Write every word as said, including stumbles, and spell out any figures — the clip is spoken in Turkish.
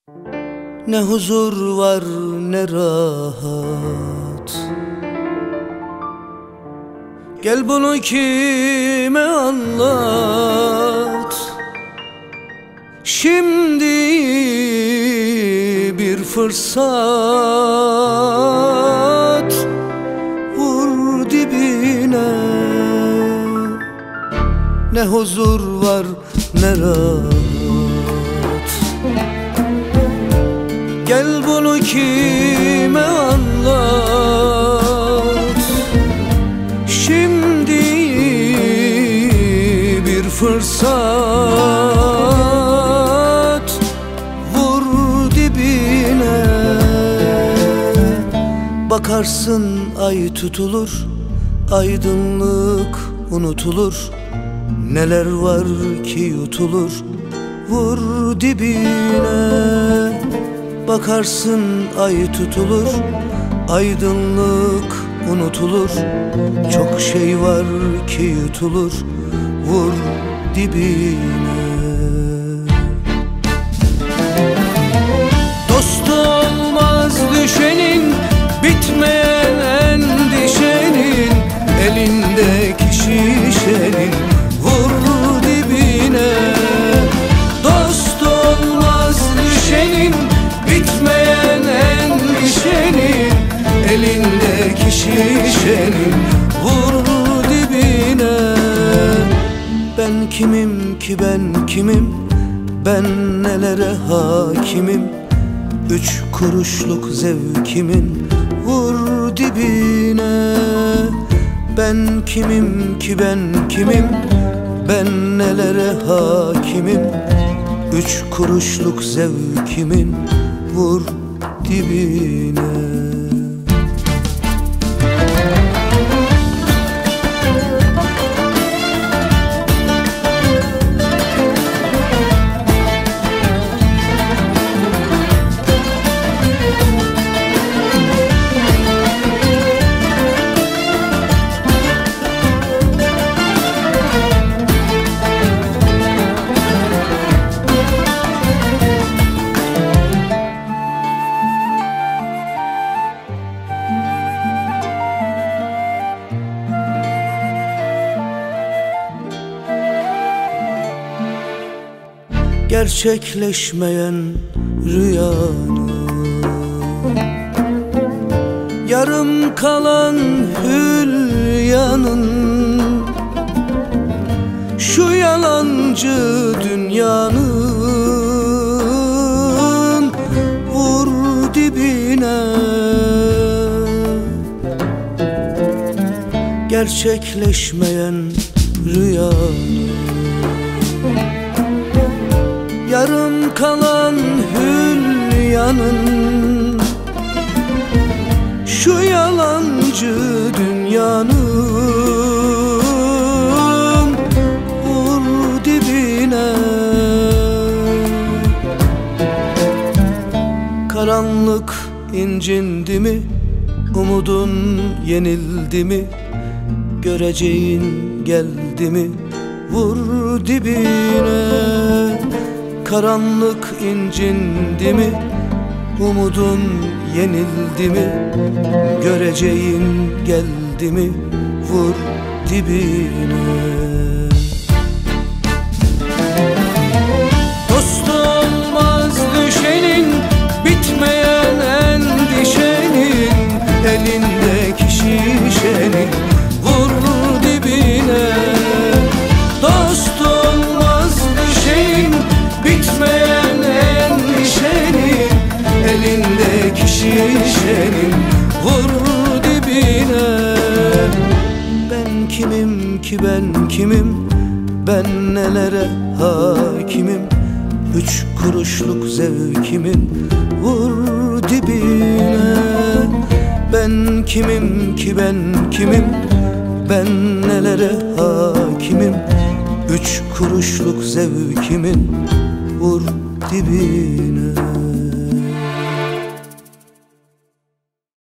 Ne huzur var ne rahat. Gel bunu kime anlat. Şimdi bir fırsat, vur dibine. Ne huzur var ne rahat. Gel bunu kime anlat. Şimdi bir fırsat, vur dibine. Bakarsın ay tutulur, aydınlık unutulur. Neler var ki yutulur, vur dibine. Bakarsın ay tutulur, aydınlık unutulur. Çok şey var ki yutulur, vur dibine. Dostu olmaz düşenin, bitmeyen endişenin, elindeki şişenin, vur dibine. Dost olmaz düşenin, bitmeyen endişenin, elindeki şişenin, vur dibine. Ben kimim ki ben kimim, ben nelere hakimim. Üç kuruşluk zevkimin, vur dibine. Ben kimim ki ben kimim, ben nelere hakimim. Üç kuruşluk zevkimin, vur dibine. Gerçekleşmeyen rüyanın, yarım kalan hülyanın, şu yalancı dünyanın, vur dibine. Gerçekleşmeyen rüyanın, yarım kalan hülyanın, şu yalancı dünyanın, vur dibine. Karanlık incindi mi, umudun yenildi mi, göreceğin geldi mi, vur dibine. Karanlık incindi mi, umudun yenildi mi, göreceğin geldi mi, vur dibine. Dost olmaz düşenin, bitmeyen endişenin, elindeki şişenin, vur dibine. Dost olmaz düşenin, bitmeyen endişenin, elindeki şişenin, vur dibine. Ben kimim ki ben kimim, ben nelere hakimim. Üç kuruşluk zevkimin, vur dibine. Ben kimim ki ben kimim, ben nelere hakimim. Üç kuruşluk zevkimin, vur dibine.